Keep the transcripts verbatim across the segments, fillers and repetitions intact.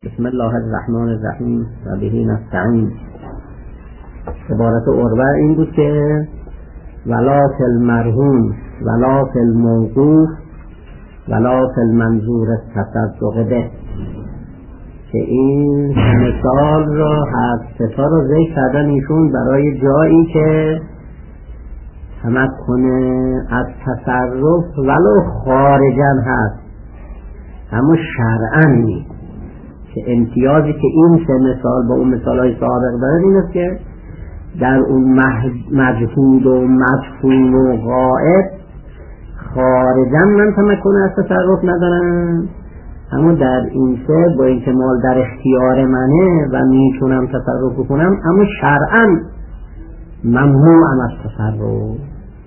بسم الله الرحمن الرحیم و به نستعین. عبارت عروه این بود که ولا فی المرهون ولا فی الموقوف ولا فی المنظور التصدق به، که این مثال را حذف را ذکر کردن ایشون برای جایی که تمکن از تصرف ولو خارجا هست اما شرعا نیست، که امتیازی که این سه مثال با اون مثالهای سابق داره این است که در اون مجهود و مدفون و غائب خارجا من تمکن از تصرف ندارم، اما در این سه با اینکه مال در اختیار منه و میتونم تصرف بکنم اما شرعا ممنوعم از تصرف.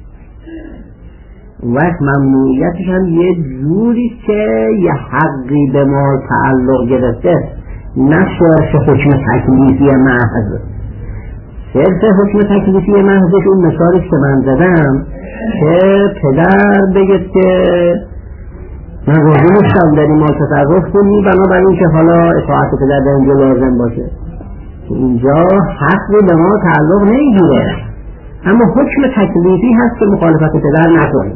وقت ممنوعیتش هم یه جوری که یه حقی به مال تعلق گرفته، نه صرف حکم تکلیفی محض. صرف حکم تکلیفی محضش اون مثالی که من زدم که پدر بگه که من روزی نیستم در این مال تصرف کنی بنابراین که حالا اطاعت پدر در اینجا لازم باشه، اینجا حقی به مال تعلق نمیگیره اما حکم تکلیفی هست که مخالفت پدر نکنی.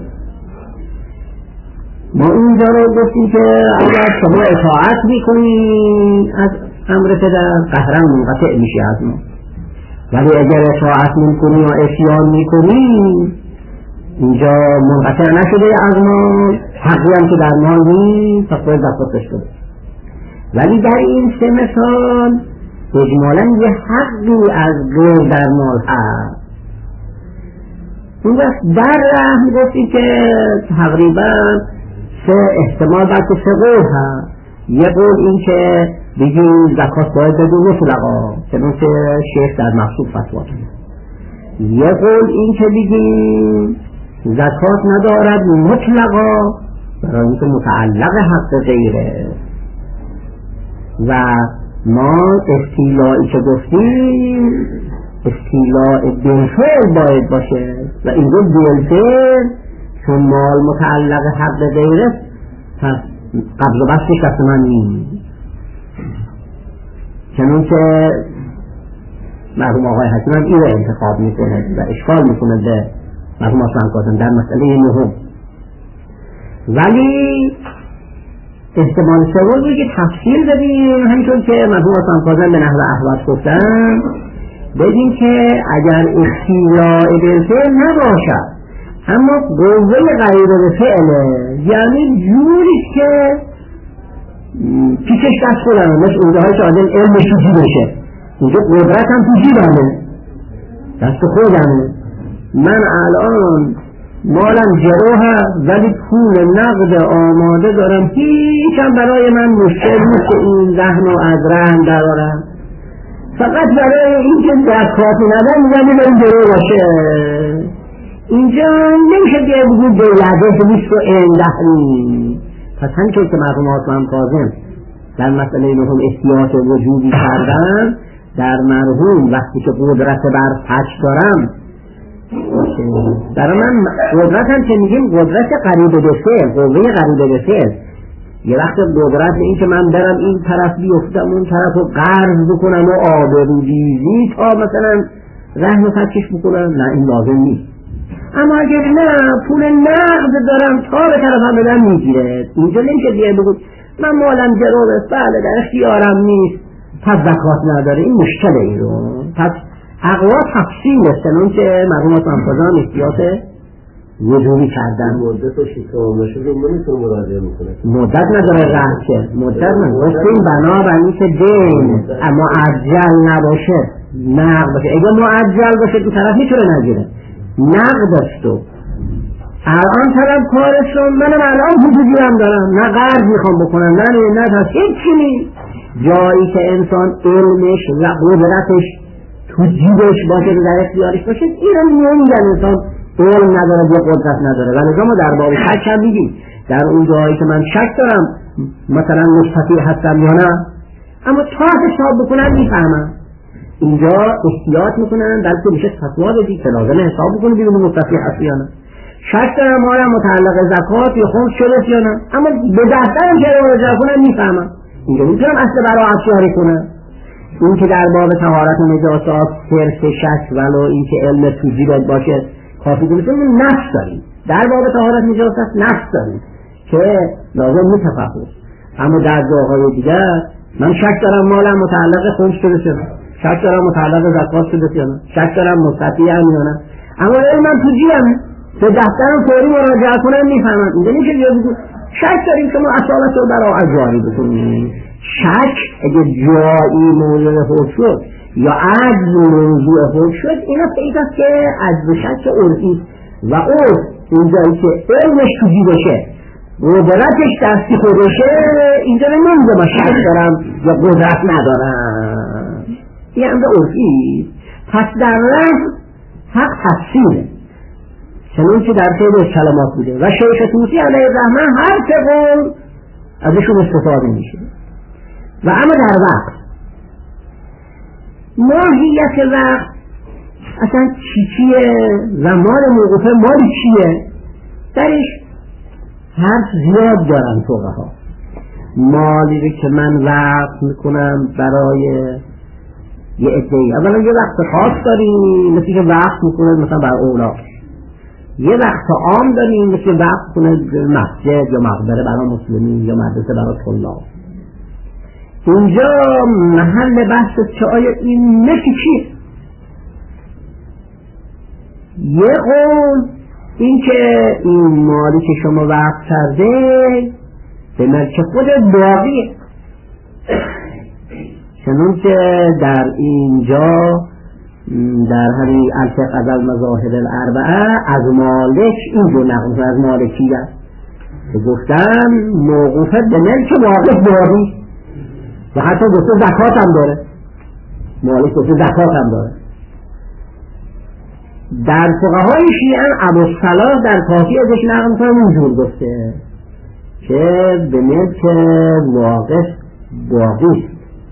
ما اینجا رو گفتیم که اگر شما اطاعت میکنی از امر پدر قهرن منقطع میشی از ما، ولی اگر اطاعت میکنی و عصیان میکنی اینجا منقطع نشده از ما، حقی هم که در مال نیست فقط زکاتش شده. ولی در این سه مثال اجمالا یه حقی از غیر در مال هست. اون وقت در رحم گفتی که تقریبا سه احتمال بلکه سه قول هست. یه قول این که بگیم زکات باید بدون مطلقا چنانچه شیخ در مقصود فتوا کرد. یه قول این که بگیم زکات ندارد مطلقا برای اینکه متعلق حق غیره، و ما استیلایی که گفتیم استیلاء بالفعل باید باشه و اینجا بالفعل چون مال متعلق حق غیره پس قبض و بستش دست من نیست، چنانچه مرحوم آقای حکیم هم این رو انتخاب میکنه و اشکال میکنه به مرحوم آسمان کازم در مسئله نهم. ولی احتمال سوم رو که تفصیل بدیم همینطور که مرحوم آسمان کازم به نحو احوال گفتن، بگیم که اگر استیلاء بالفعل نباشد اما قوه غیر به فعله، یعنی جوری که پیشش دست خودمه، مثل اونجا های که آدم علمش تو جیبشه، اینجا قدرت هم تو جیبمه دست خودمه، من الان مالم جروه ولی پول نقد آماده دارم، هیچ هم برای من مشکل نیست که این رهن و از رهن درارم، فقط برای اینکه زکات ندارم میگم این جروه باشه. اینجا نمیشه که بگید دولته نیست و اندهنی. پس همچون که مرحوم آسمان کاظم در مسئله نهم احتیاط وجودی کردن، در مرحوم وقتی که قدرت بر فج دارم در من قدرت هم که میگیم قدرت قریب به فعل، قوه قریب به فعل، یه وقت قدرت این که من برم این طرف بیفتم اون طرف رو قرض بکنم و آبروریزی تا مثلا رهن و فکش بکنم، نه این لازم نیست. اما اگر نه پول نقد دارم تا به طرفم بدم میگیره، اینجا نمیشه دیگه بگو من مالم جروبه بله در اختیارم نیست پس زکات نداره، این مشکل این رو. پس اقوا تفصیل استنون که مرحوم آسمان کازم احتیاط وجودی کردن. مدت و شیطان باشه رو نمیتونه مراجعه میکنه، مدت نداره رهن که مدت نداره بنابراین که دین اما معجل نباشه نقد باشه، اگه معجل باشه تو طرف میتونه نگیره نقد است و الان طرف کارشون منم الان حضوری هم دارم نه قرض میخوام بکنم نه نه نه تا هیچی نیست، جایی که انسان علمش و قدرتش تو جیبش باشه در اختیارش باشه این هم نمیگن انسان علم نداره یا قدرت نداره. ولی ما در باب شک هم میگیم در اون جایی که من شک دارم مثلا مستطیع هستم یا نه اما تا حساب بکنم میفهمم، اینجا احتیاط میکنن بلکه میشه فتوا بدی که لازم حساب بکنی ببینی مستطیع هستی یا نه. شک دارم مالم متعلق زکات یا خمس شده یا نه، اما به دفترم که مراجعه کنم میفهمم اینجا میتونم اصل براعت جاری کنم. این که در باب طهارت و نجاست صرف شک ولو این که علم توجیه باشه کافی نیست. نفس داریم در باب طهارت نجاست نفس داریم که لازم متفقه. اما در جاهای دیگر من شک دارم مالم متعلق خمس شده شده، شک دارم متعلق زکات شده شده، شک دارم مستطیع هم میانم، اما علمم توجیه به دفترم فوری مراجعه کنم میفهمم. اینجا میشه بیا بگو شک داریم که ما اصالت رو براعت جاری بکنیم. شک اگه جایی موضوع حکم شد یا عجز موضوع حکم شد، اینا پیدا است که عجز شک عرفی و عرف اینجایی که علمش توجیه بشه قدرتش دستی خودشه، اینجا نمیده ما شک دارم یا قدرت ندارم. این امر عرفی. پس در رفت حق تفسیره چنون که در خیلی کلمات بوده و شیخ طوسی علیه الرحمه هر که قول ازشون استفاده میشه. و اما در وقت ماهیت وقت اصلا چی چیه و مال موقوفه مال چیه، درش حرف زیاد دارن فقها. مالی رو که من وقت میکنم برای یه عده‌ای، اولا یه وقت خاص داریم مثل که وقت میکنه مثلا بر اولاد، یه وقت عام داریم مثل وقت کنه مسجد یا مقبره برای مسلمین یا مدرسه برای طلاب. اینجا محل بحث که آیا این مثل چیه؟ یه قول این که این مالی که شما وقت کرده به ملک خود باقیه، چنون که در اینجا در همین الفقه از المذاهب الاربعه از مالک اینجور نقل از مالکیه که گفتن موقوفه به ملک واقع باقی و حتی گفته زکات هم داره، مالک گفته زکات هم داره. در فقهای شیعه ابوالصلاح در کافی ازش نقل میکنه اینجور گفته که به ملک واقع باقی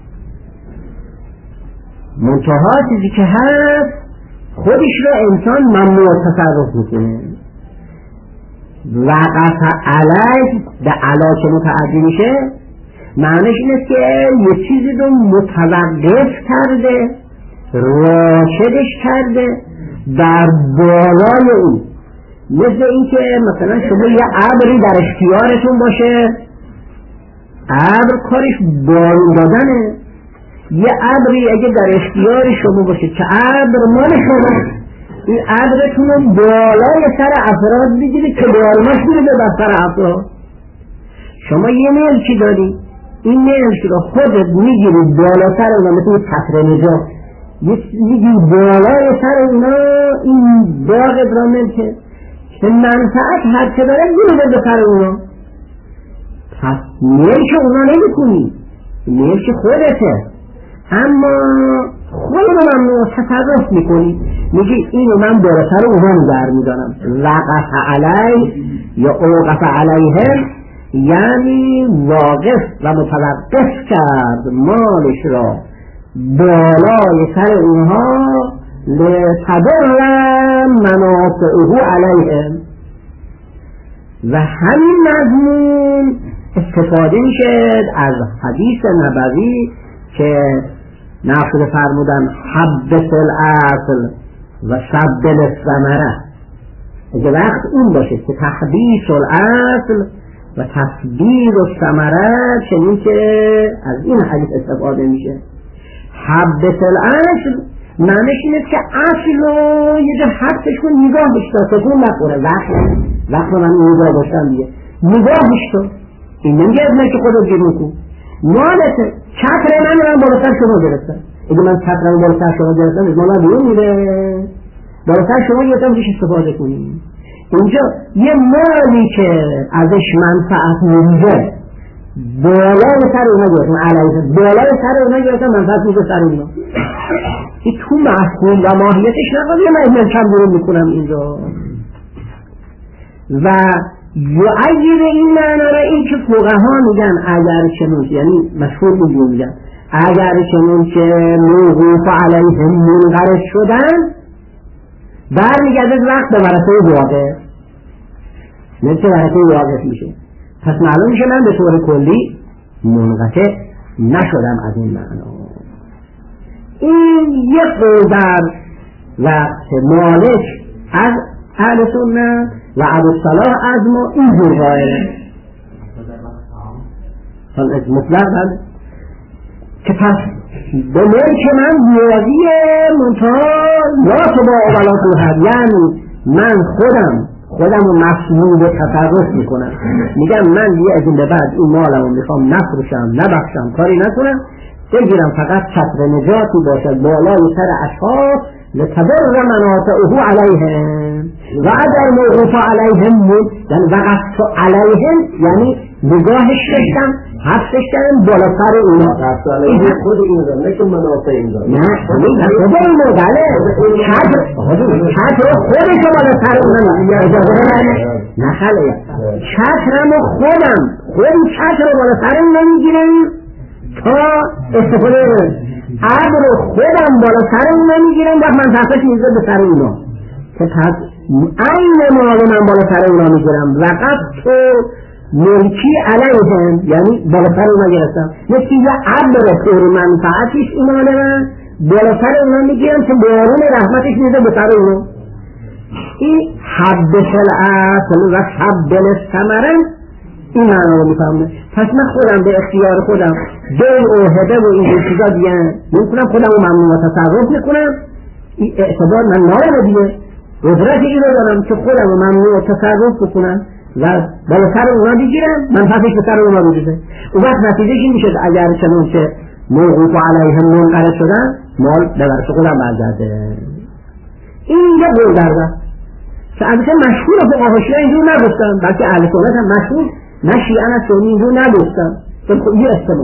منتها چیزی که هست خودش رو انسان ممنوع تصرف میکنه. وقف علیه به علا که متعدی میشه معنیش اینه که یه چیزی رو متوقف کرده، راشدش کرده در بالای اون. مثل این که مثلا شما یه ابری در اختیارتون باشه، ابر کارش بارون دادنه. یه ابری اگه در اختیار شما باشه که ابر مال شما، این ابرتون رو بالای سر افراد بگیرید که بالماش میره بر سر افراد. شما یه ملکی داری، این ملک رو خودت میگیرید بالا سر اونا مثل تطر نجات میگیرید بالای سر اونا، این باغ را ملکه که منفعت هر چه داره میره به سر اونا. پس ملک اونا نمی کنی، ملک خودته، اما خود رو ممنوع تصرف میکنی. میگی اینو من بالا سر اونا نگر میدانم. وقف علی یا اوقف علیهم یعنی واقف و متوقف کرد مالش را بالای سر اونها لتدر منافعه علیهم. و همین مضمون استفاده میشه از حدیث نبوی که نقل فرمودن حبس الاصل و سبل الثمره. اگه وقت اون باشه که تحبیس الاصل و تثبیت الثمره، چنین که از این حدیث استفاده میشه. حبس الاصل معنیش اینه که اصل رو یه جا حبسش کن، نگاه بشتا تکون نخوره. وقت وقت من نگاه باشتم دیگه نگاه بشتا، این نمیگه از که خودت گیرون کن مالته. چتر من رو بالا سر شما گرفتم، اگه من چتر رو بالا سر شما گرفتم از مالا بیرون میره، بالا سر شما گرفتم بهش استفاده کنیم. اینجا یه مالی که ازش منفعت میگه بالای سر اونا گرفتم، علیه بالای سر اونا گرفتم، منفعت میگه سر اونا. این تو محکول و ماهیتش نقضی من ملکم بیرون میکنم اینجا. و یعید این معنی را این که فقها میگن اگر چنون، یعنی مشهور میگن میگن اگر چنون که موقوف علیهم منقرض شدن برمیگرده وقت به ورثه واقع، مثل ورثه واقع میشه. پس معلوم میشه من به طور کلی منقطع نشدم از این معنا. این یک قول در وقت مالک از اهل سنت و ابوالصلاح از ما این جور قائله مطلق بله که پس به ملک من بیادیه منتها لا تبا ولا توهد، یعنی من خودم خودم رو مسئول تصرف میکنم، میگم من دیگه از این به بعد این مالم رو میخوام نفروشم نبخشم کاری نکنم، بگیرم فقط چتر نجاتی باشد بالای سر اشخاص لتبر منافعه علیهم و اگر موقوف علیهم بود یعنی وقت علیهم یعنی نگاهش داشتم حفظش کردم بالا سر اونا خود این دارم نه که منافع این دارم نه خود این مدله چتر خودش بالا سر اونا اجازه بده نه خاله چترم خودم خودم چتر بالا سر اونا میگیرم تا استفاده ابر خودم بالا سر اونا میگیرم و منطقهش میزه به سر اونا که پس این مال من بالا سر اونا میگیرم وقت تو ملکی علیهم یعنی بالا سر اونا گرفتم یکی یه ابر خیر منفعتش اونا من بالا سر اونا میگیرم که بارون رحمتش میزه به سر اونا. این حب خلعت و حب الثمره این معنی رو میفهمه. پس من خودم به اختیار خودم بیع و هبه و این چیزا دیگه میکنم خودم رو ممنوع و تصرف میکنم، این اعتبار من نارم دیگه قدرت این رو دارم که خودم رو ممنوع و تصرف بکنم و بالا سر اونا بگیرم من پسش به سر اونا بگیرم. اون وقت نتیجه این میشه اگر چنون که موقوف علیهم منقرض شدن مال به ورث خودم برگرده. این یه قول در وقت که البته مشهور فقها شیعه اینجور نگفتن بلکه اهل سنت هم مشهور نه شیعه نه سنی اینجور نگفتن. یه احتمال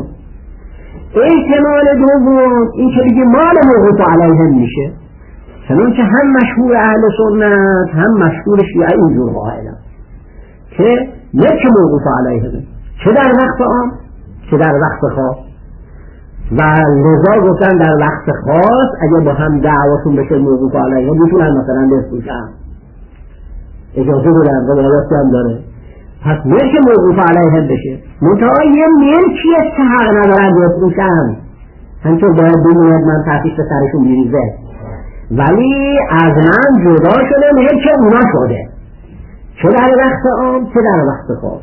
احتمال دوم این که بگی مال موقوف علیهم میشه، چنان که هم مشهور اهل سنت هم مشهور شیعه اینجور قائلن که نه که موقوف علیهم چه در وقت عام چه در وقت خاص، و لذا گفتن در وقت خاص اگه با هم دعواشون بشه موقوف علیهم میتونن مثلا بفروشن اجازه بدن و روایتی هم داره. پس ملک موقوف علیهم بشه منتها یه ملکی است که حق ندارن بفروشن همچون باید بموند من تحقیق به سرشون میریزه ولی از من جدا شده ملک اونا شده چه در وقت عام چه در وقت خاص.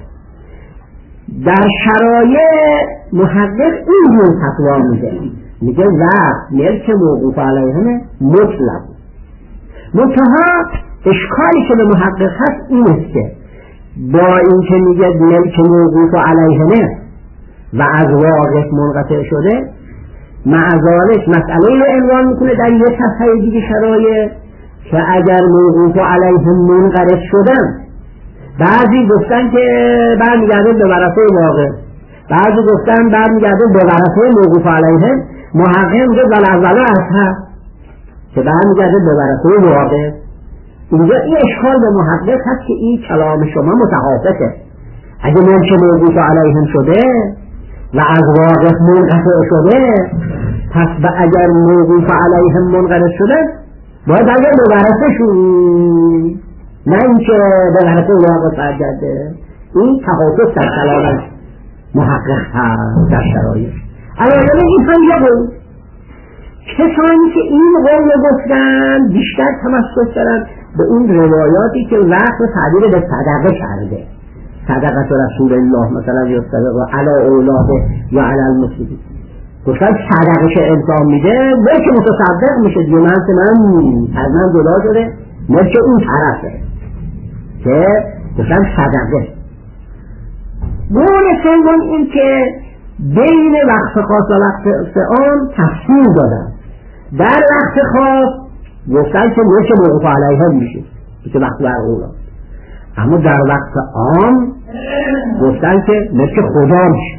در شرایع محقق این جور فتوا میده میگه وقت ملک موقوف علیهم مطلق، منتها اشکالی که به محقق هست این است که با این که میگه ملک موقوف علیهمه و از واقف منقطع شده معذالش مسئله رو عنوان میکنه در یک صفحه دیگه شرایع که اگر موقوف علیهم منقرض شدن بعضی گفتن که برمیگرده به ورثه واقع، بعضی گفتن برمیگرده به ورثه موقوف علیهم. محقق میگه ولولا اصحاب که برمیگرده به ورثه واقع. اینجا این اشکال به محقق هست که این کلام شما متحافظه. اگه ملک موقوف علیهم شده و از واقف منقطع شده پس با اگر موقوف علیهم منقرض شده باید اگر به ورثه شون نه اینکه به ورثه واقع برگرده. این تحافظ در کلام محقق هست در شرایط. الان این هم یه قول کسانی که این قول گفتن بیشتر تمسک دارن به اون روایاتی که وقت تعبیر به صدقه کرده، صدقه رسول الله مثلا یا صدقه علی اولاده یا علی المسلمین، گفتن صدقه که انسان میده بلکه متصدق میشه دیگه من من از من جدا شده بلکه اون طرفه که گفتن صدقه. قول سوم این که بین وقت خاص و وقت عام تفصیل دادن. در وقت خاص گفتن که ملک موقوف علیهم میشه که وقت برقولا، اما در وقت عام گفتن که ملک خدا میشه،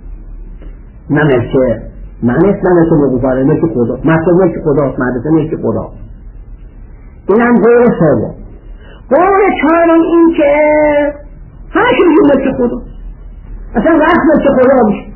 نه ملک معنیست نه ملک موقوف علیهم، ملک خدا مطلب ملک خداست مدرسه ملک خدا. این هم قول سوم. قول چهارم این که همه که میشه ملک خدا، اصلا وقت ملک خدا میشه،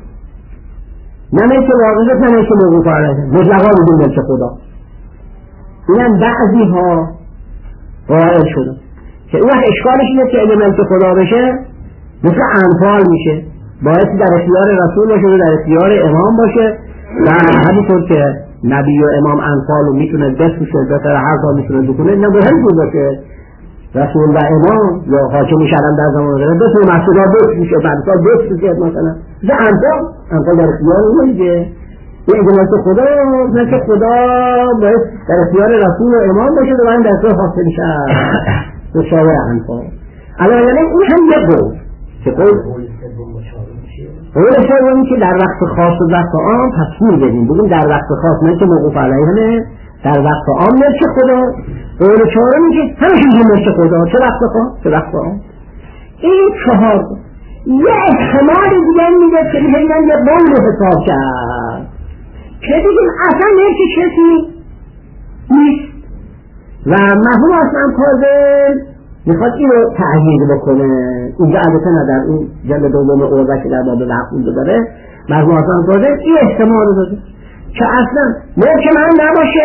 نه ملک واقعیت نه ملک موقوف علیهم، مطلقا میگیم ملک خدا. این هم بعضی ها قائل شدن که اون اشکالش اینه که اگه ملک خدا بشه مثل انفال میشه باید در اختیار رسول باشه و در اختیار امام باشه و همینطور که نبی و امام انفال رو میتونه بفروشه بهتر هر کار میتونه بکنه، نه به همین باشه رسول و امام یا حاکم شرم در زمان داره بتونه مسئولا بفروشه فرسال بفروشه مثلا ده انفال انفال در اختیار اون دیگه. این اجمالات خدا نه که خدا باید در اختیار رسول و امام باشه و این در اختیار حاصل شد مشاور انفال. الان این هم یه قول که قول قول سومی که در وقت خاص و وقت عام تصویر بدیم بگیم در وقت خاص ملک موقوف علیه، در وقت عام ملک خدا. قول چهارمی که همه چیز ملک خدا، چه وقت خاص چه وقت عام. این چهار یه احتمال دیگه میده که میگن یه قول حساب کرد که بگیم اصلا ملک کسی نیست و مرحوم اسلام کاظم میخواد این رو تعیین بکنه. اینجا البته نه در اون جلد دوم اردک که در باب وقت اونجا داره مرحوم اسلام کاظم این احتمال رو داده که اصلا ملک من نباشه،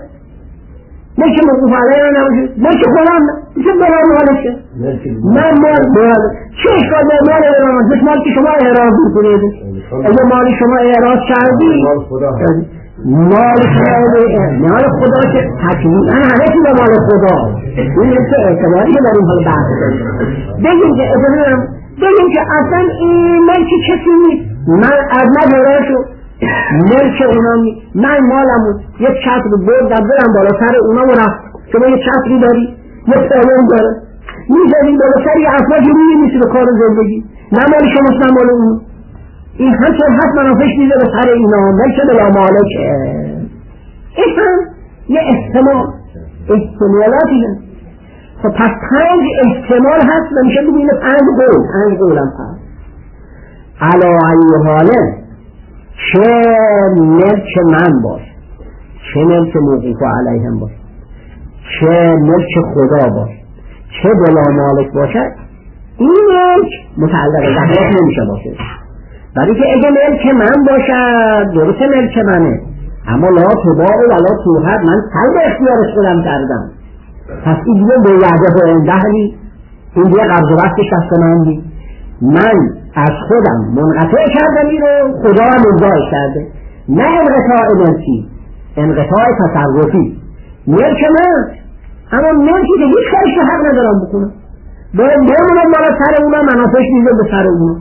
ملک موقوف علیه نباشه، ملک خودم میشه بلا مالشه من مال مال چه اشکال داره مال ایران جس مال که شما اعراض میکنید اگه مال شما اعراض کردی مال خدا مال خدا که تکمیل من همه چیز مال خدا. این مثل اعتباری که در این حال بحث داریم بگیم که ادامه بگیم که اصلا این ملک کسی نیست، من از من برای شو ملک اونا نیست، من مالمون یک چتر بردم برم بالا سر اونا و رفت. شما یک چتری داری یک سالون داره میزنی بالا سر یه اصلا جوری نیست به کار زندگی، نه مال شماست نه مال اون. این همچون هست منافش میده به سر اینا ملک بلا مالکه. این هم یه احتمال احتمالاتی هست. خب پس پنج احتمال هست و میشه بگیم پنج قول پنج قول هم هست. علا ای حاله چه ملک من باش، چه ملک موقوف علیهم باش، چه ملک خدا باش، چه بلا مالک باشد، این ملک متعلق زکات نمیشه باشه. ولی که اگه ملک من باشد درسته ملک منه اما لا تباع و لا توهد من سلب اختیارش خودم کردم، پس این دیگه به وعده و اندهلی این دیگه قبض وقتش دست من دی من از خودم منقطع کردم این رو خدا هم امضاش کرده، نه انقطاع ملکی انقطاع تصرفی ملک من اما ملکی که هیچ کارش رو حق ندارم بکنم باید بمونم بالا سر اونا منافش میزه به سر اونا.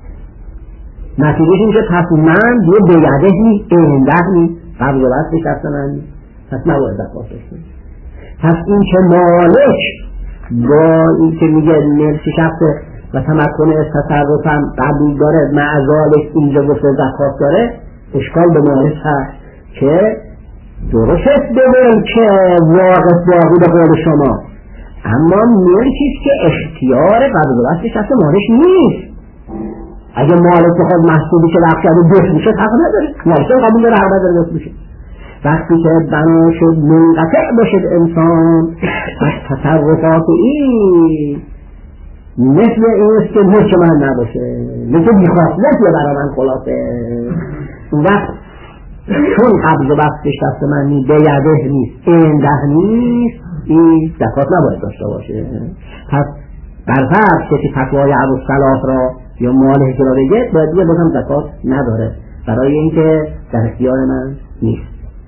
نتیجهش این که پس من دیگه بیعده نیست اینده نیست قبض وقتش دست من نیست پس نباید زکاتش کنم. پس این که مالک با این که میگه ملک شخص و تمکن از تصرفم قبول داره معذالک اینجا گفته زکات داره اشکال به مالک هست که درست ببین که واقع باقی به قول شما اما ملکیست که اختیار قبول وقتش دست مالک نیست. اگه مالک بخواد محصولی که وقت کرده دست میشه حق نداره، مالک قبول داره حق نداره دست میشه. وقتی که بنا شد منقطع باشد انسان از تصرفات این مثل این است که ملک من نباشه، مثل بیخواستیه برای من خلاصه. اون وقت چون قبض وقتش دست من نیست بیعده نیست اینده نیست این زکات نباید داشته باشه. پس برفرض که فتوای ابوالصلاح را یا مالک را بگه باید دیگه بازم زکات نداره برای اینکه در اختیار من نیست.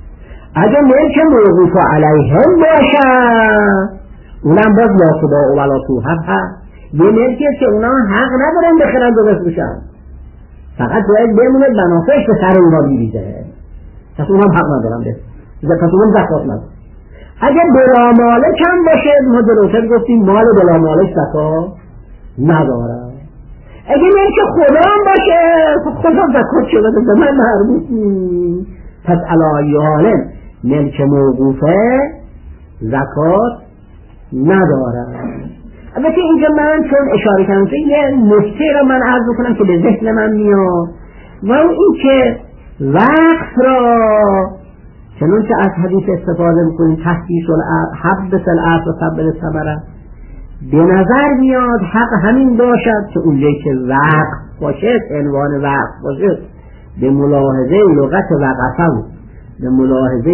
اگه ملک موقوف علیهم باشد اونم باز لا تباع و لا توهب هست، یه ملکی است که اونا حق ندارن بخرند و بفروشن، فقط باید بمونه منافعش به سر اونا بیریزه، پس اونم حق ندارن بفروشن، پس اونم زکات ندارن. اگه بلا مالک هم باشه ما جلوتر گفتیم مال بلا مالک زکات نداره. اگه ملک خدا هم باشه خدا زکات شده به من مربوط نیست. پس علی حال ملک موقوفه زکات نداره. البته اینجا من چون اشاره کردم که یه نکته را من عرض کنم که به ذهن من میاد و اون این که وقت را چنون که از حدیث استفاده میکنیم تحدیث حبس العصر و سبب ثمره به نظر میاد حق همین باشد که اونجایی که وقت باشه عنوان وقت باشه به ملاحظه لغت وقفه به ملاحظه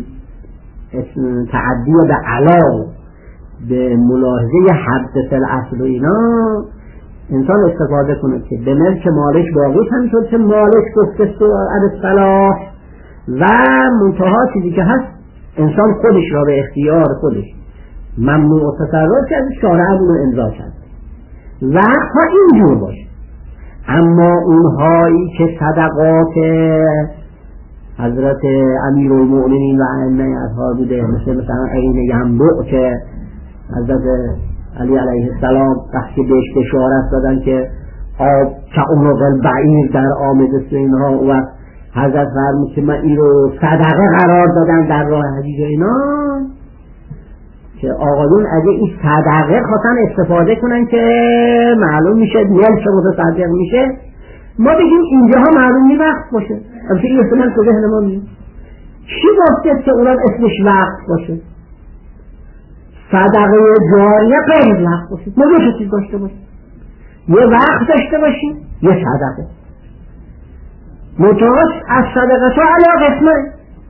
تعدی به علا به ملاحظه حبس العصر و اینا انسان استفاده کنه که به ملک مالک باقی، همینطور که مالک گفته علی الصلاح، و منتها چیزی که هست انسان خودش را به اختیار خودش ممنوع و تصرف کرده، شارع رو امضا کرد. وقت ها اینجور باشه. اما اونهایی که صدقات حضرت امیرالمؤمنین و ائمه اطهار بوده، مثل مثلا عین ینبع که حضرت علی علیه السلام وقتی بهش بشارت دادن که آب کعنق البعیر در آمدست اینها، و حضرت فرمود که من این رو صدقه قرار دادن در راه حجیج اینا، که آقایون اگه این صدقه خواستن استفاده کنن که معلوم میشه ملک متصدق میشه، ما بگیم اینجاها معلوم نی وقت باشه. البته این احتمال تو ذهن ما میاد. چی گفته که اونم اسمش وقت باشه؟ صدقه جاریه غیر وقت باشه. ما دو چیز داشته باشیم، یه وقت داشته باشیم، یه صدقه. متوس از صدقه تو علا قسمه.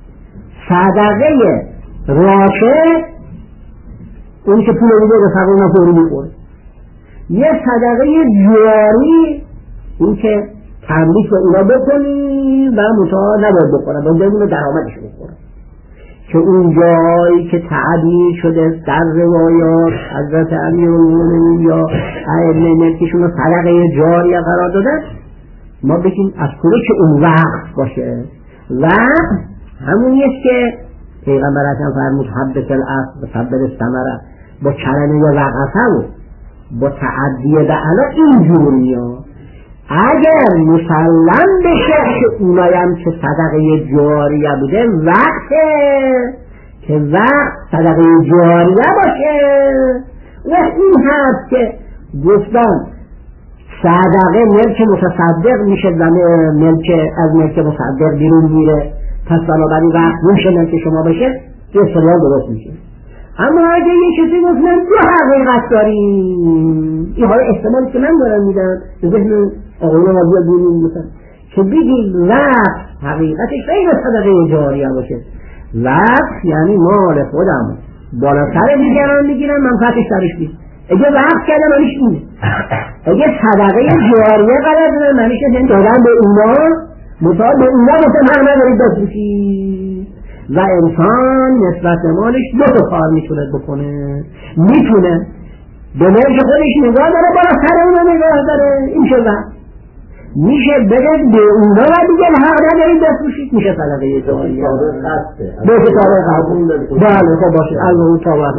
صدقه راشه اونی که پول میده به فقیر نفوری میخوره، یه صدقه جاری این که تملیک به اونا بکنی و متعا نباید بکنه، باید بدون درآمدش بخوره، که اون جایی که تعبیر شده در روایات حضرت امیرالمؤمنین یا ائمه ملکشون رو صدقه جاری قرار دادن، ما بگیم از کجا که اون وقت باشه. وقت همونیست که پیغمبر اکرم فرمود حبت الاصل حبت الثمره، با کلمه وقفه و با تعدیه به علا اینجور میاد. اگر مسلم بشه که اونایم که صدقه جاریه بوده وقته که وقت صدقه جاریه باشه، و این هست که گفتن صدقه ملک متصدق میشه و ملک از ملک متصدق بیرون میره، پس بنابراین وقت میشه ملک شما بشه، یه سریال درست میشه. اما اگه یه چیزی گفتن دو حقیقت داریم، این های احتمالی که من دارم میدم به ذهن آقایون وادی دونیم مثلا که بگید وقت حقیقتش غیر صدقه جاریه باشه. وقت یعنی مال خودم بالا سر دیگران میگیرم، منفعتش سرش بیست. اگه وقت کردم منیش اینه، اگه صدقه جاریه قرار دادم منیش این دادم به اونا، مطابق به اونا مثل هر ندارید دست بشید. و انسان نسبت مالش دو تا کار میتونه بکنه، میتونه به ملک خودش نگاه داره، بالا سر اونا نگاه داره، این چه وقت میشه بگه به اونا و دیگه حق ندارید دست بشید، میشه صدقه جاریه به کتاب قبول. بله خب باشه از اون تا وقت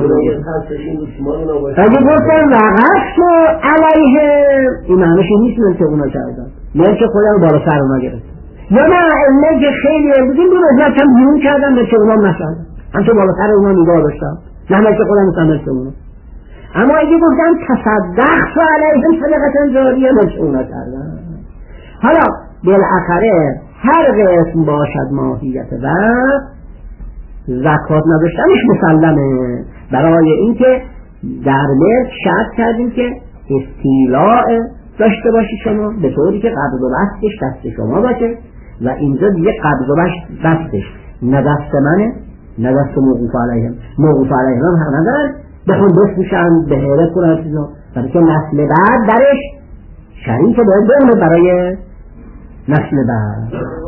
اگه گفتن وقت تو علیه، این معنیش نیست ملک اونا کردن، ملک خودم بالا سر اونا گرفت، یا نه ملک خیلی بودیم دو رجب کم بیرون کردن ملک اونا نشدن، همچه بالا سر اونا نگاه داشتم، نه ملک خودم مثل ملک اونا. اما اگه گفتن تصدق تو علیه صدقه جاریه ملک اونا کردن. حالا بالاخره هر قسم باشد ماهیت وقت، زکات نداشتنش مسلمه، برای اینکه در ملک شرط کردیم که استیلاء داشته باشی شما، به طوری که قبض و بستش دست شما باشه، و اینجا دیگه قبض و بستش نه دست منه نه دست موقوف علیهم، موقوف علیهم هم حق ندارن بخون دست میشن به حیرت کنن چیزا، برای که نسل بعد درش شریک باید بمونه برای نسل بعد.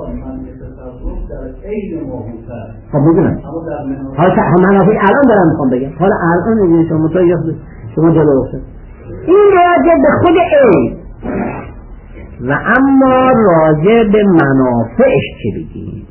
خب میدونم حالا منافع الان دارم میخوام بگم، حالا الان میگیم شما تا شما جلو افتاد این راجع به خود عین، و اما راجع به منافعش چه بگیم؟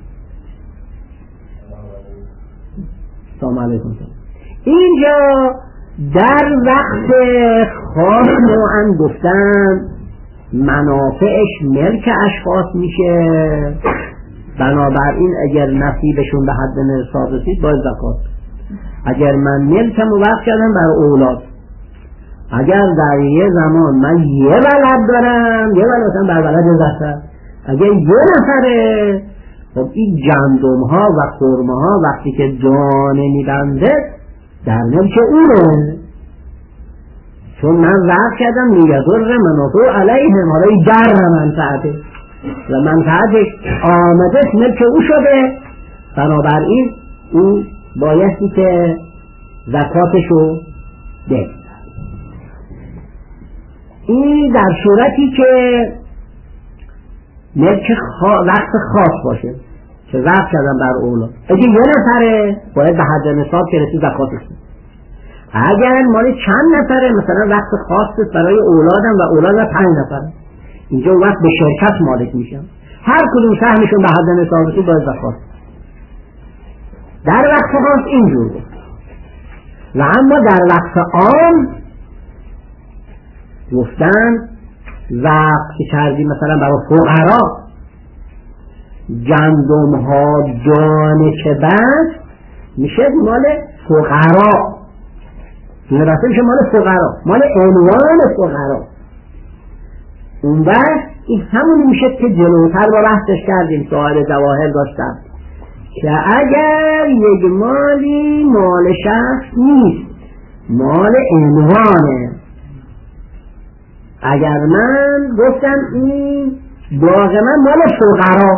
سلام علیکم. اینجا در وقت خاص نوعا گفتن منافعش ملک اشخاص میشه، بنابراین اگر نصیبشون به حد نصاب رسید باید زکات. اگر من ملکم رو وقف کردم بر اولاد، اگر در یه زمان من یه ولد دارم، یه ولدم بر ولد زکات، اگر یه نفره، خب این جندم ها و خرمه ها وقتی که دانه میبنده در ملک اونه، چون من وقت کردم لیضر منافع علیهم، حالا این در منفعته و منفعتش آمدش ملک او شده، بنابراین او بایستی که زکاتشو ده. این در صورتی که ملک خا... وقت خاص باشه که وقت کردن بر اولاد. اگه یه نفره باید به حد نصاب که رسید زکاتش بده. اگر مال چند نفره مثلا وقت خاص برای اولادم و اولاد پنج نفره، اینجا وقت به شرکت مالک میشن، هر کدوم سهمشون به حد نصاب رسید باید زکات. در وقت خاص اینجور بود. و اما در وقت عام گفتن وقت که کردیم مثلا برای فقرا گندم ها دانه که بست میشه مال فقرا، دونه بسته میشه مال فقرا، مال عنوان فقرا. اون وقت این همون میشه که جلوتر با بحثش کردیم صاحب جواهر داشتم که اگر یک مالی مال شخص نیست، مال عنوانه. اگر من گفتم این باغ من مال فقرا،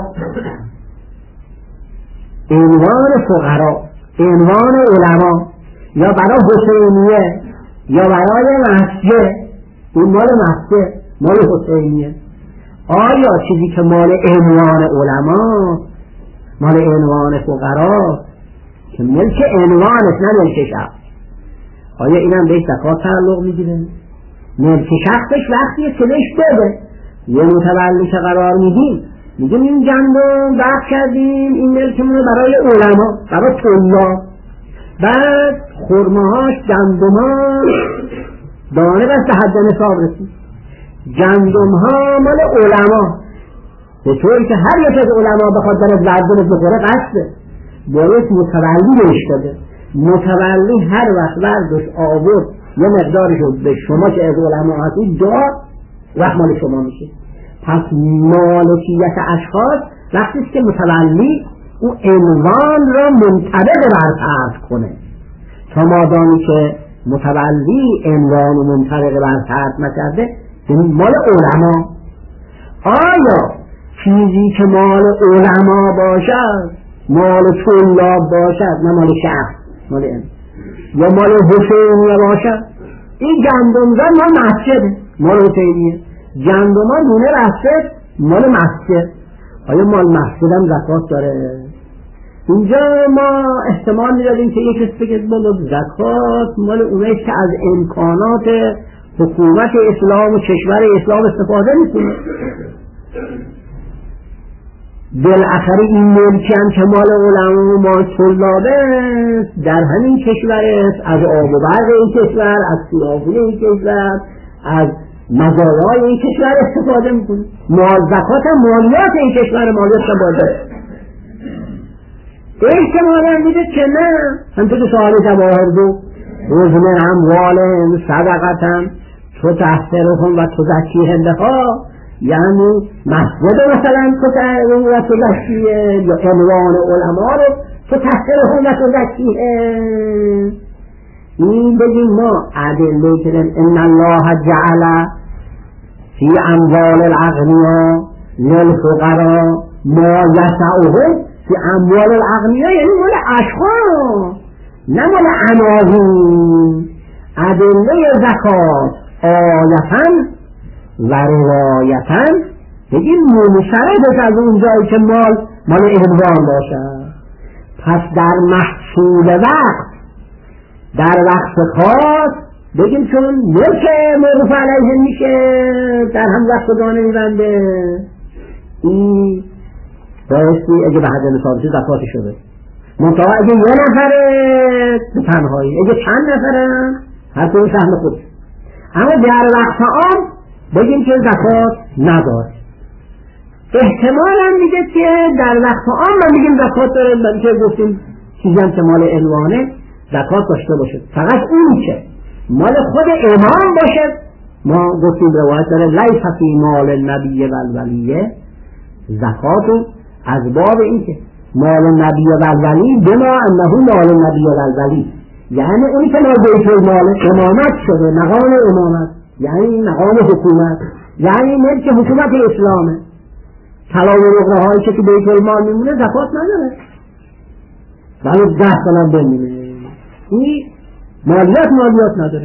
عنوان فقرا، عنوان علما، یا برای حسینیه یا برای مسجد، این مال مسجد، مال حسینیه. آیا چیزی که مال عنوان علما، مال عنوان فقرا که ملک عنوانش نه ملک شخص، آیا اینم بهش زکات تعلق میگیره؟ ملک شخصش وقتیه که بهش بده. یه متولی که قرار میدیم میگیم این گندم وقت کردیم این ملکمونه برای علما، برای طلاب، بعد خرمهاش گندماش دانه بس به حد نصاب رسید، گندمها مال علما، به طوری که هر یک از علما بخواد داره زردون بخوره قصده باید متولی بهش بده. متولی هر وقت وردش آورد یه مقدارش رو به شما که از علما هستید دار، وقت مال شما میشه. پس مالکیت اشخاص وقتی که متولی او عنوان را منطبق بر فرض کنه، تا مادامی که متولی عنوان منطبق بر فرض نکرده این مال علما. آیا چیزی که مال علما باشد، مال طلاب باشد، نه مال شخص، مال این، یا مال حسینیه باشد، این گندمزن مال مسجد، مال حسینیه، گندمان دونه رسته مال مسجد، آیا مال مسجد هم زکات داره؟ اینجا ما احتمال میدادیم که یک کسی بگه بابا زکات مال اونایی که از امکانات حکومت اسلام و کشور اسلام استفاده میکنه. بالاخره این ملکی هم که مال علما و مال طلابه در همین کشور است، از آب و برق این کشور، از سیاه‌گونه این کشور، از مزایای این کشور استفاده میکنه. مال زکات هم مالیات این کشور مالیات هم باید احتمالا میده که نه، همطور که سوال جواهر دو روزمه اموالهم صدقتن تو تحصیلهم و تو زکیهم ها، یعنی مسجد مثلا تو تحصیلهم و تو زکیه، یا عنوان علما رو تو تحصیلهم و تو زکیه. این بگیم ما عدل کنیم ان الله جعل فی اموال الاغنیا للفقراء ما یسعهم فی اموال الاغنیا، یعنی مال اشخاص نه مال عناوین. ادله زکات آیتن و روایتن بگیم منصرف از اون جایی که مال مال عنوان باشه. پس در محصول وقت، در وقت خاص بگیم چون ملک موقوف علیه میشه در هم وقت دانه میبنده، این بایستی اگه به حد نصابی زکات شده. منطقه اگه یه نفره به تنهایی، اگه چند نفره هر کنون سهم خودش. اما در وقت عام بگیم که زکات نداره. احتمال هم میگه که در وقت عام ما میگیم زکات داره، بلی که گفتیم چیزی هم که مال عنوانه زکات داشته باشه. فقط اون که مال خود امام باشه، ما گفتیم روایت داره لیس فی مال النبی والولیه زکاتو، از باب این که مال نبی و ولی بما انه مال نبی و ولی، یعنی اونی که مال بیت المال امامت شده، مقام امامت یعنی مقام حکومت، یعنی ملک حکومت اسلامه. طلا و نقره هایی که تو بیت المال میمونه زکات نداره، ولی ده سال بمونه، این مالیات مالیات نداره.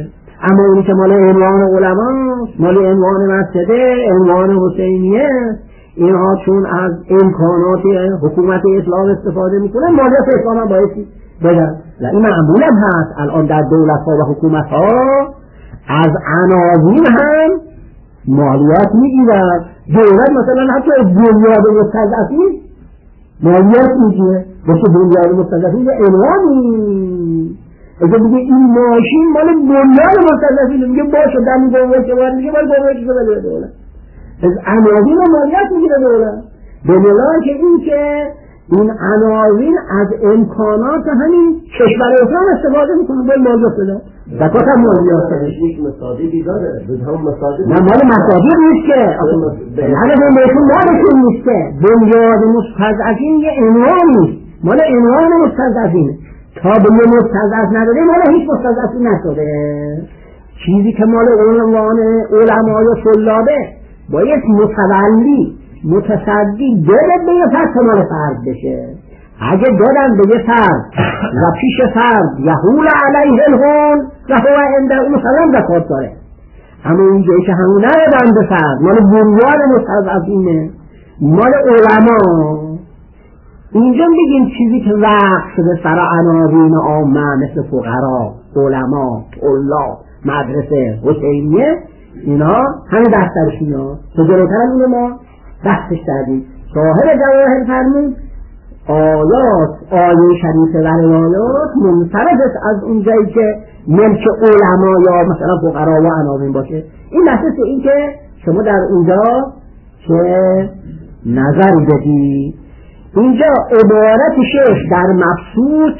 اما اونی که مال عنوان علما، مال عنوان مسجده، عنوان حسینیه، اینها چون از امکانات حکومت اسلام استفاده میکنن مالیات اسلام هم بایستی بدن. و این معمول هم هست الان در دولت ها و حکومت ها از عناوین هم مالیات میگیرن. دولت مثلا حتی بنیاد مستضعفین مالیات میگیره، باشه بنیاد مستضعفین یه عنوانی. اگه بگه این ماشین مال بنیاد مستضعفین، میگه باشه در این گمرک که باید میگه باید گمرک که بده دولت. از عناوین مالیات میگیره دولت. به ملان که این که این عناوین از امکانات همین کشور اسلام استفاده میکنه باید مالیات بده. زکات هم مالیات بده. یک مصادیقی داره. هم مصادیق. نه مال مصادیق نیست که. نه به بهتون نبشون نیست که. بنیاد مستضعفین یه عنوان نیست. مال عنوان مستضعفینه. تا به یه مستضعف نداره مال هیچ مستضعفی نشده. چیزی که مال عنوان علمای طلابه باید متولی متصدی دادت به یه فرد مال فرد بشه. اگه دادن به یه فرد و پیش فرد یحول علیه الهون و هو عنده اون مثلا زکات داره، اما اون جایی که همون ندادن به فرد مال بنیاد مستضعفینه، مال علما. اینجا بگیم چیزی که وقت شده سر عناوین عامه مثل فقرا، علما، طلاب، مدرسه، حسینیه، اینا همه دفترشون ها تو جلوتر اون ما بحثش کردیم. صاحب جواهر فرمود آیات آیه شریفه و روایات منصرف از اون جایی که ملک علما یا مثلا فقرا و عناوین باشه. این بحثه این که شما در اونجا که نظر بدی. اینجا عبارت شیخ در مبسوط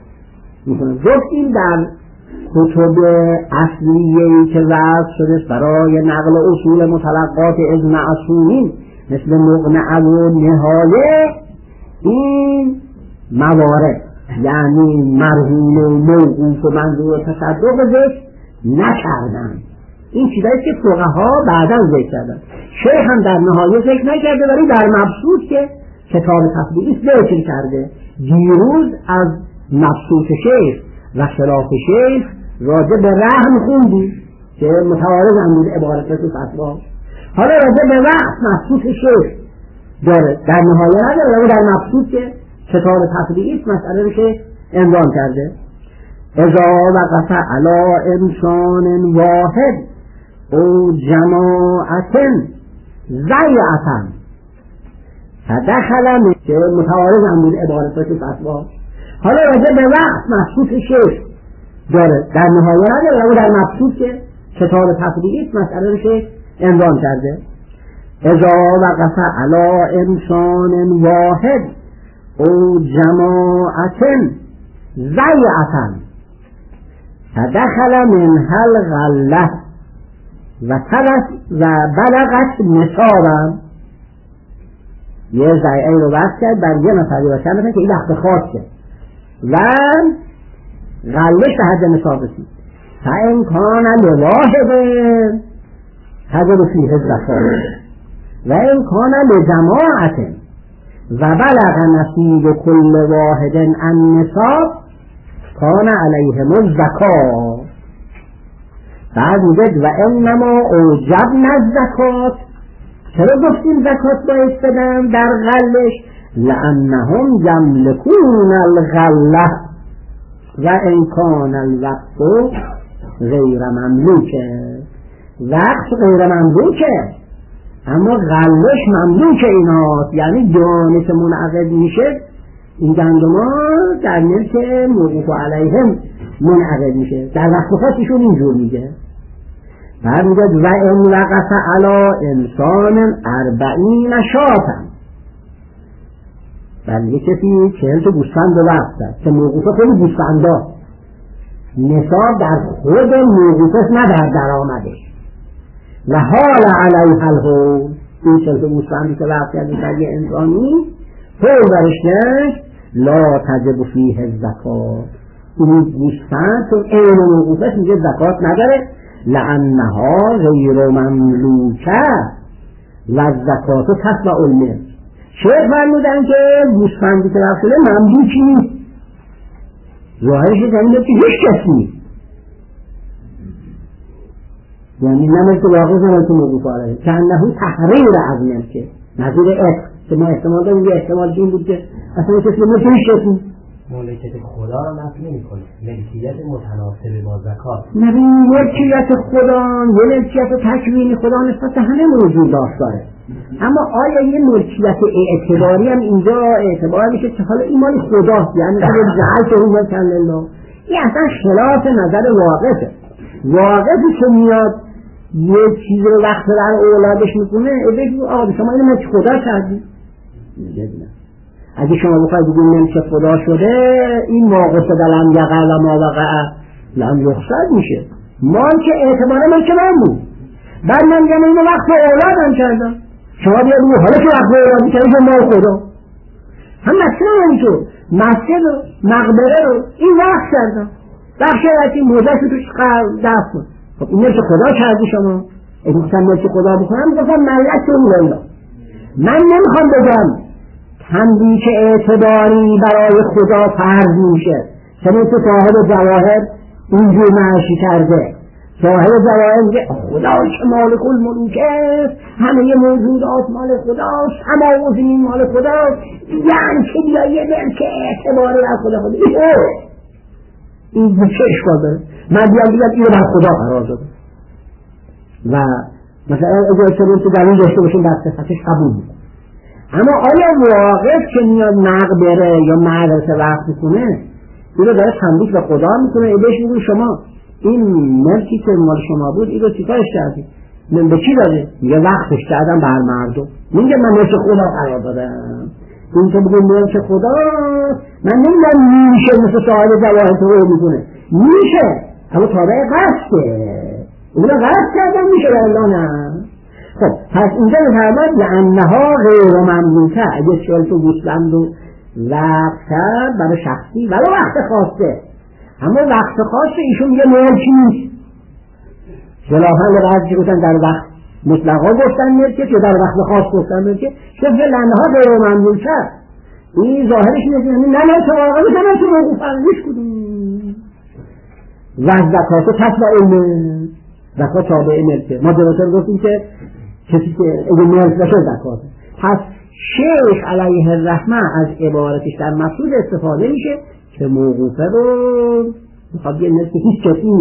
گفتیم در کتب اصلیه‌ای که وضع شده برای نقل اصول متلقات از معصومین مثل مقنعه و نهایه، این موارد یعنی مرهون و موقوف و منظور تصدق ذکر نکردن. این چیزایی که فقها بعداً ذکر کردن. شیخ هم در نهایه ذکر نکرده، ولی در مبسوط که کتاب تفضیلی ذکر کرده. دیروز از مبسوط شیخ و خلاف شیخ راجع به رحم خوندی که متعارض هم بود عبارت تو فتوا. حالا راجع به وقت مبسوط شیخ داره، در نهایه نداره، ولی در مبسوط که کتاب تفضیلی مسئله رو که عنوان کرده. اذا وقف علی انسان واحد او جماعت ضیعة فدخل که متعارض هم بود عبارت تو فتوا. حالا راجع به وقت مبسوط شیخ داره، در نهایه نداره، ولی در مبسوط که کتاب تفضیلی مسئله رو که عنوان کرده. اذا وقف علی انسان واحد او جماعت ضیعة فدخل منها الغله و و بلغت نصابا. یه ضیعه رو بحث کرد بر یه نفری و چند نفر که این وقت خاصه و غلش به حد نصاب رسید. فان کان لواحد تجب فیه الزکات و ان کان لجماعت و بلغ نصیب کل واحد النصاب کان علیهم الزکات. بعد میگه و انما اوجبنا الزکات. چرا گفتیم زکات باید بدن در غلش؟ لانهم یملکون الغله و ان کان الوقت غیر مملوکه. وقت غیر مملوکه اما غلش مملوک ایناست، یعنی دانه که منعقد میشه این گندما در ملک موقوف علیهم منعقد میشه. در وقت خاصشون اینجور میگه. بعد میگه و ان وقف علی انسان اربعین شاطا. بعد یه کسی چهل تا گوسفند رو وقت داد که موقوفه خیلی گوسفندا نصاب در خود موقوفه نه در درآمدش و حال علیه الحول. این چهل تا گوسفندی که وقت کرده در یه انسانی حول برشنش لا تجب فیه الزکات. اون گوسفند چون این موقوفه میگه زکات نداره لانها غیر مملوکه و الزکات تتبع الملک. شیخ فرمودن که گوسفندی که وقت شده مملوکی نیست، ظاهرش زمینه که هیچ کس نیست. یعنی نه مثل واقع زمان تو موقوف علیه که انهو تحریر از ملکه نظیر عشق که ما احتمال داریم یه احتمال این بود که اصلا کسی ملکه هیچ شکل ملکیت خدا رو نفی نمی‌کنه، ملکیت متناسب با زکات. نبین ملکیت خدا یه ملکیت تکوینی خدا نسبت به همه موجود داره، اما آیا یه ملکیت اعتباری هم اینجا اعتبار میشه که حالا این مال خداست، یعنی که جعل که اون ملکن لله، این اصلا خلاف نظر واقعه. واقعی که میاد یه چیز رو وقت در اولادش میکنه بگو آقا شما اینو ملک خدا کردی. اگه شما بخواید بگید ملک خدا شده این ما قصد لم یقع و ما وقع لم یقصد میشه. مال که اعتباره ملک من بود، بعد من میگم اینو وقت اولادم کردم، شما بیاد بگو حالا که وقت اولادی کردی که مال خدا. هم مسئله همینطور مسجد و مقبره رو این وقت کردم، بخش رسی موزش رو توش دست کن. خب این ملک خدا کردی شما. اگه میخواستم ملک خدا بکنم میگفتم ملک اون لیلا. من نمیخوام بگم تنبیه اعتباری برای خدا فرض میشه، چون که صاحب جواهر اینجور معشی کرده. صاحب جواهر میگه خدا که مالک الملوک است، همه موجودات مال خداست، همه وزنین مال خداست، یعنی که بیا یه ملک اعتباری از خدا خدا این به چه اشکال داره؟ من بیام بیام اینو بر خدا قرار داده و مثلا اگه چه که دلیل داشته باشیم در صفتش قبول میکنه. اما آیا واقع که میاد مقبره یا مدرسه وقت میکنه اینو داره تنبیه به خدا میکنه؟ ای بهش میگه شما این ملکی که مال شما بود اینو چیکارش کردی؟ من به چی داده؟ میگه وقتش کردم بر مردم. میگه من ملک خدا قرار دادم. این که بگه ملک خدا من نمیدونم میشه مثل صاحب جواهر تو میکنه میشه، اما تابع قصده اونا قصد کردن میشه والله نه. خب پس اینجا میفرماید لانها غیر مملوکه، اگه چهل تو گوسفند و وقت کرد برای شخصی ولو وقت خواسته، اما وقت خواسته ایشون میگه ملکی نیست. خلافا لبعضی گفتن در وقت مطلقا گفتن ملکه که در وقت خاص گفتن ملکه، که لانها غیر مملوکه این ظاهرش میگه نه نه تو واقعا میگه تو موقوفن نیش کدوم و زکات تطبع علم زکات تابع ملکه. ما جلوتر گفتیم که کسی که اگه ملک بشه زکات. پس شیخ علیه الرحمه از عبارتش در مقصود استفاده میشه که موقوفه رو میخواد یه ملک هیچ کسی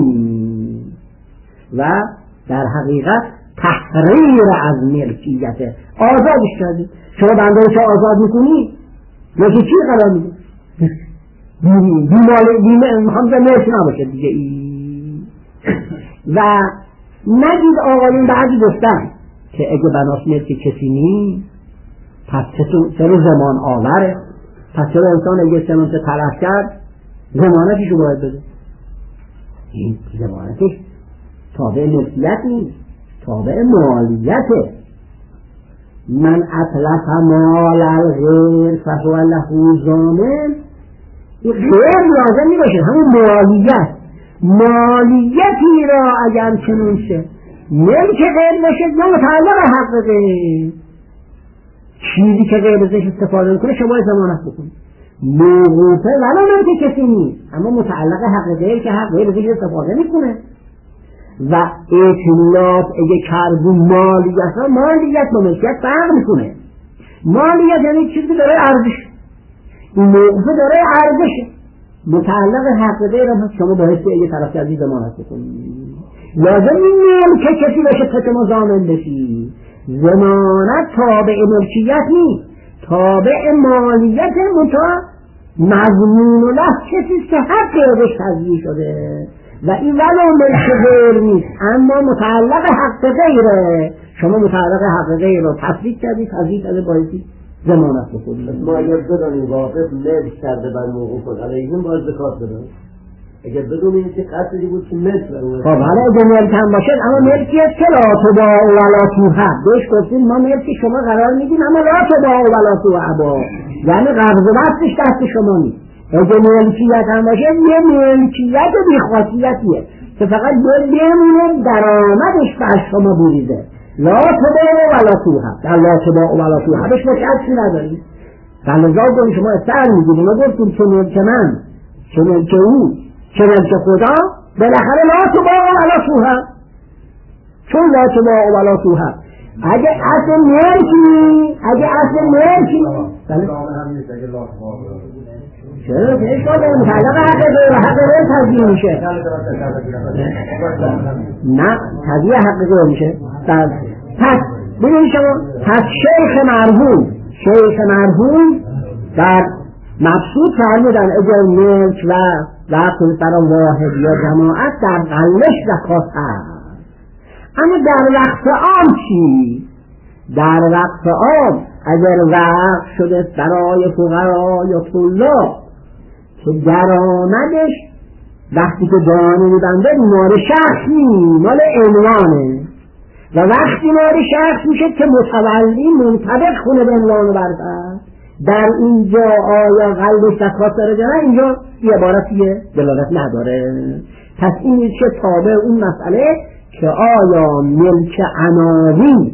و در حقیقت تحریر از ملکیت آزادش کردی. شما بنده رو که آزاد میکنی ملک چی قرار میدی؟ بیمال میخوام که ملک نباشه دیگه ای. و نگید آقایون بعدی گفتن که اگه بناس ملک کسی نی پس چرا زمان آوره، پس چرا انسان اگه سمانت تلف کرد زمانتش رو باید بده. این زمانتش تابع ملکیت نیست، تابع مالیته. من اطلق مال الغیر فهو له ضامن، این غیر لازم میباشه همون مالیت. مالیتی را اگر چنون شه ملک غیر باشه یا متعلق حق غیر، چیزی که غیر ازش استفاده میکنه شما ضمانت بکنید. موقوفه ولو ملک کسی نیست اما متعلق حق غیر که حق غیر ازش استفاده میکنه. و اطلاف اگه کردون مالیت ها، مالیت با ملکیت فرق میکنه. مالیت یعنی چیزی داره ارزش، این موقوفه داره ارزشه، متعلق حق غیر هم شما باید اگه طرف کردی ضمانت بکنید. لازم این که کسی باشه تا شما ضامن بشی. ضمانت تابع ملکیت نیست، تابع مالیت متا مضمون و لفظ کسی که حق ازش تضییع شده و این ولو ملک غیر نیست اما متعلق حق غیره. شما متعلق حق غیر رو تفریق کردی، تضییع کرده بایدی ضمانت بکنید. ما اگر بدانیم واقف ملک کرده بر موقوف کن علیهم باید زکات بدن. اگر بدونیم که قصدی بود که ملک برونه. خب حالا اگه ملک هم باشه اما ملکیت که لا تباع ولا توهب، بهش گفتیم ما ملکی شما قرار میدیم اما لا تباع ولا توهب، یعنی قبض و بستش دست شما نیست. اگه ملکیت هم باشه یه ملکیت بیخاصیتیه که فقط بمونه درآمدش بر شما بریده. لا تباع ولا توهب، در لا تباع ولا توهبش ما چی نداریم. فلذا گفتیم شما استعر میگیدیم ما گفتیم چه ملک من چه ملک او چه ملک خدا بالاخره لا تباع ولا توهب. چون لا تباع ولا توهم. اگه اصل ملکی اگه اصل ملکی چرا پیش کنه متعلق حق غیر حق غیر تضییع میشه نه تضییع حق غیر میشه. پس ببینید شما پس شیخ مرحوم شیخ مرحوم در مبسوط فرمودن اگر ملک و وقت برای واحد یا جماعت در قلش زکات هست. اما در وقت عام چی؟ در وقت عام اگر وقت شده برای فقرا یا طلاب که درآمدش وقتی که دانه میبنده مال شخصی مال عنوانه و وقتی مال شخص میشه که متولی منطبق خونه به عنوان برده در اینجا آیا قلبش زکات داره یا نه؟ اینجا یه عبارتیه دلالت نداره. پس این میشه تابع اون مسئله که آیا ملک عناوین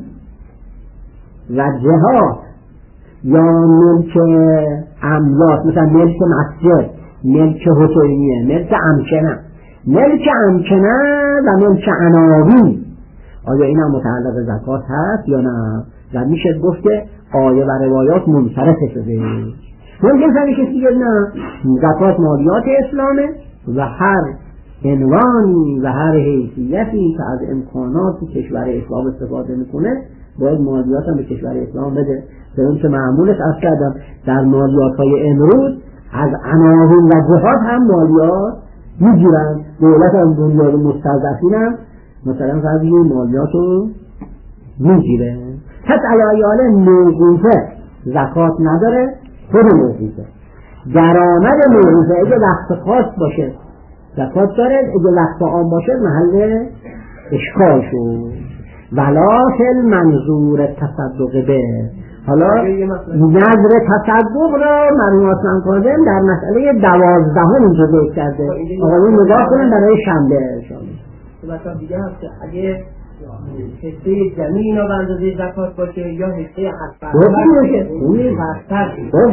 و جهات یا ملک املاک مثلا ملک مسجد ملک حسینیه ملک امکنه ملک امکنه و ملک عناوین آیا این هم متعلق زکات هست یا نه؟ و میشه گفت که آیه و روایات منصرف شده. ممکن سنی کسی که نه زکات مالیات اسلامه و هر عنوانی و هر حیثیتی که از امکانات کشور اسلام استفاده میکنه باید مالیات هم به کشور اسلام بده. به اون که معمولش از کردم در مالیات های امروز از عناوین و جهات هم مالیات میگیرن. دولت هم دنیای مستضعفین هم مثلا فرضی مالیات رو میگیره. پس علیه موقوفه زکات نداره خود موقوفه. درآمد موقوفه اگه وقت خاص باشه زکات داره اگه وقت عام باشه محل اشکال شد. ولاکل منظور تصدق به حالا نظر تصدق را مرحوم عثمان کاظم در مسئله دوازدهم اینجا ذکر کرده. آقایون نگاه کنن برای شنبه مثلا دیگه هست که اگه حصه زمین رو به اندازه زکات باشه یا حصه حسن باشه اونی برتر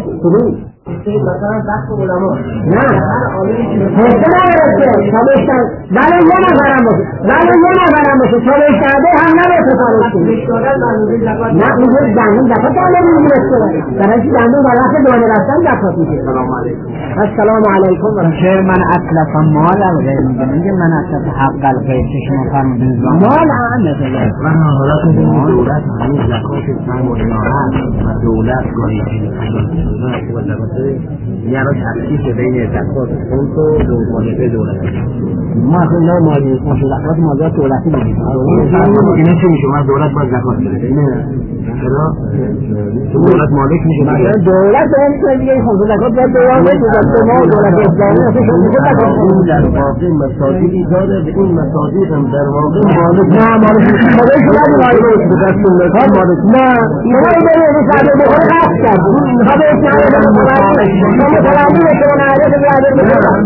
حصه مثلا بخت علما نه حصه نبرسه تابشتر ولی یه نفرم باشه ولی یه نفرم باشه تابشترده هم نباشه تابشتر نه اونجا زمین زکات دانه میگیرسته برای که زمین و وقت دانه رفتن زکات میگیره. السلام علیکم چه من اطلف مال الغیر میگه من اطلف حق الغیر که شما فرمودین مال عامه دیگه من حالت دولت همین زکات سرمایه هست و دولت گاهی که و زکات یعنی تفکیک بین زکات خلق و دولت دولت ما خیلی مالی کنیم زکات مالیات دولتی میگیم اینه چی میشه؟ من دولت باید زکات بده نه چرا؟ دولت مالک میشه دولت باید دیگه خود زکات باید دوام بده ما دولت اسلامی اون در واقع مصادیقی داره به این مصادیق هم در واقع مالک نه مالک خودش باید مالک بده دولت مالک نه اینا رو به این ساده بخوره قصد کرد اینها به اسلامی به متولی شما متولی به شما نهاره به بیاده بکنم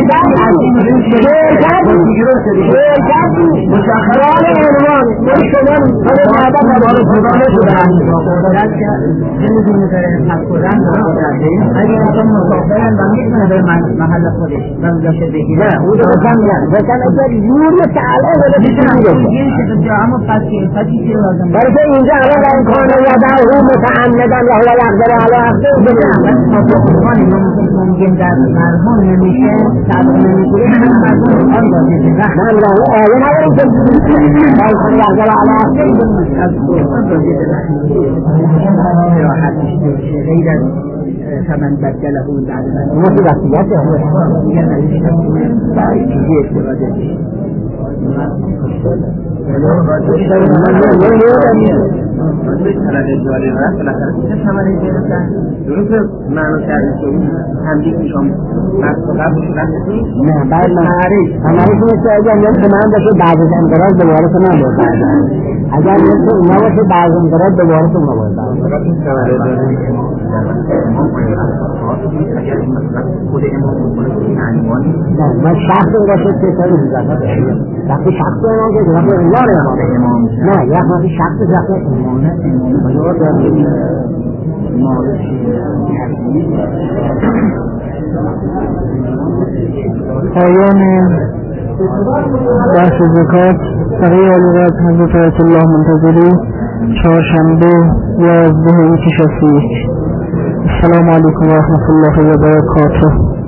مشخران عنوان من شما خود معدد بار خدا نشدن نمیدونه داره حق خودن اگر اصلا مسافرن و میتونه به محل خودش بمجاشه بگیره نه او رو بکن گرد بکن اگر یور تعالی بده بشه اما پسی پسی که لازم برای که اینجا الان امکانه یده او متعمدن و هو یقدر علی عقده ممکن در مرمون نمیشه تعلق نمیگیره من مرمون آن بازی دیگه من را او آیه نداریم که باید یقدر علی عقده از آن بازی دیگه راحت میشه غیر از فمن بدله بعد من ما تو وسیعته میگن برای چیزی استفاده میشه درست معنی کردن که اون همدیگ میشم مرد قبل شدن نه بعد معریف معریف میشه اگر نمیشه من باشه بعد از انقراض به وارث من باید اگر نمیشه اونا باشه بعد از انقراض به وارث اونا باید اگر مثلا خود امام کنه عنوانی نه من شخص باشه که سری زکات بده وقتی شخص امام که وقتی انوار امام نه یا وقتی شخص زکات امام امام داره پایان بحث زکات بقیه آلیقت حضرت آیت الله منتظری چهارشنبه یازده کشاسی. السلام علیکم و رحمت الله و برکاته.